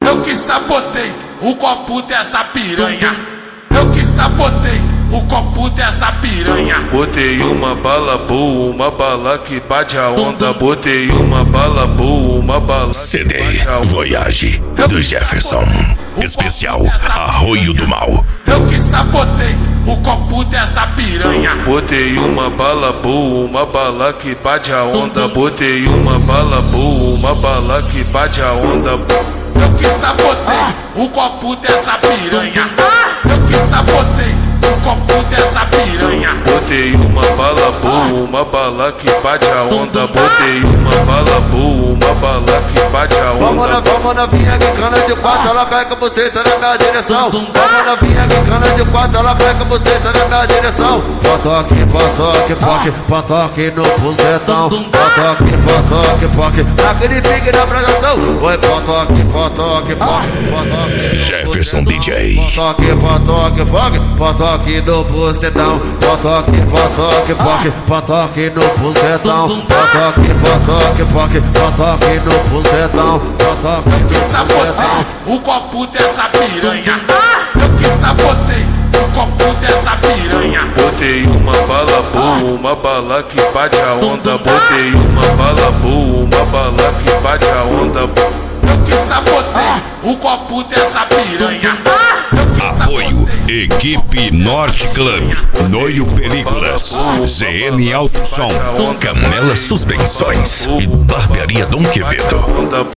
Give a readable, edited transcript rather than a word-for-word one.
Eu que sabotei o copo dessa piranha. Eu que sabotei o copo dessa piranha. Botei uma bala boa, uma bala que bate a onda. Botei uma bala boa, uma bala CD Voyage do Jefferson. Especial Arroio do Mal. Eu que sabotei o copo dessa piranha. Botei uma bala boa, uma bala que bate a onda. Botei uma bala boa, uma bala que bate a onda. Eu que sabotei o copo dessa piranha. Eu que sabotei o copo dessa piranha. Botei uma bala boa, uma bala que bate a onda. Botei uma bala boa, uma bala que bate a onda. Vamos novinha que cana de quatro, ela cai com você, tá na minha direção. Vamos novinha que cana de quatro, ela cai com você, tá na minha direção. Potoque, potoque, poque, potoque no bucetão. Potoque, potoque, poque, naquele pique da abraçação. Oi, potoque, potoque, poque, potoque. Jefferson DJ. Potoque, potoque, poque, potoque no bucetão. Potoque, potoque, poque, potoque no bucetão. Potoque, potoque, poque, potoque no bucetão. Potoque, eu que sabotei o copo dessa piranha. Eu que sabotei o copo dessa piranha. Botei uma bala boa, uma bala que bate a onda. Botei uma bala boa, uma bala que bate a onda. Eu que sabotei o copo dessa piranha. Apoio Equipe Norte Club, Noio Películas, ZN Alto Som, Canela Suspensões e Barbearia Dom Quevedo.